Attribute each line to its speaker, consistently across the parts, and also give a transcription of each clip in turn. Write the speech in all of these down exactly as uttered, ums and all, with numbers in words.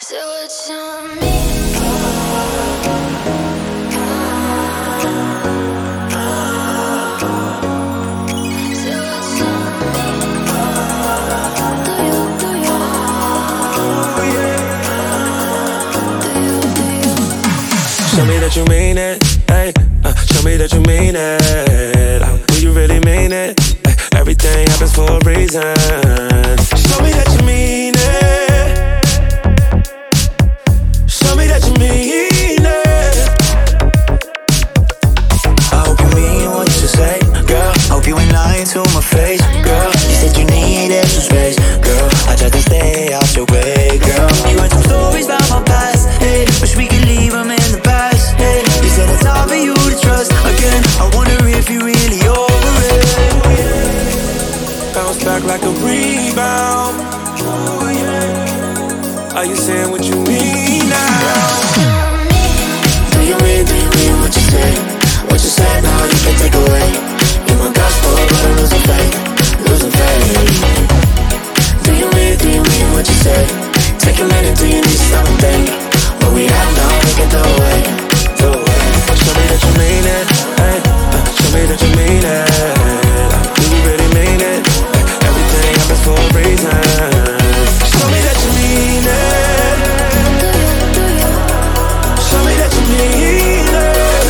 Speaker 1: So what's on me? So what's on me? Do you, do you? Do you, do you?
Speaker 2: Show me that you mean it, ay, uh, show me that you mean it. uh, Do you really mean it? Ay, everything happens for a reason. Show me that you mean it. Show me that you mean it.
Speaker 3: I hope you mean what you say, girl. I hope you ain't lying to my face, girl. You said you needed some space, girl. I tried to stay out your way, girl. You heard some stories about my past, hey. Wish we could leave them in the past, hey. You said it's hard for you to trust again. I wonder if you really over it.
Speaker 2: Bounce back like a rebound. Ooh, yeah. Are you saying what you mean now?
Speaker 3: Do you mean, do you mean what you say? What you said now you can take away. You my gospel, but I'm losing faith, losing faith. Do you mean, do you mean what you say? Take a minute, do you need something? What we have now we can throw away, throw away.
Speaker 2: Show me that you mean it, ay, uh, show me that you mean it. uh, Do you really mean it? Ay, everything happens for a reason. Show me that you mean it. Show me that you mean it.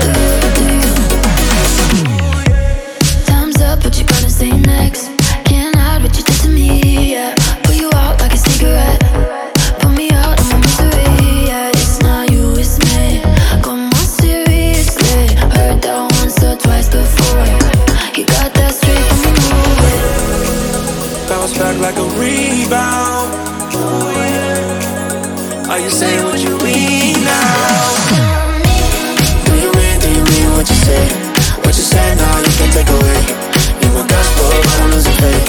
Speaker 1: Time's up, what you gonna say next? Can't hide what you did to me, yeah. Put you out like a cigarette. Put me out of my misery, yeah. It's not you, it's me. Come on, seriously. Heard that once or twice before. You got that straight from the movie.
Speaker 2: Bounce back like a rebound. Ooh, yeah. Are you saying what you mean now?
Speaker 3: Do you mean, do you mean what you say? What you said now you can take away. You my gospel, but I'm losing faith,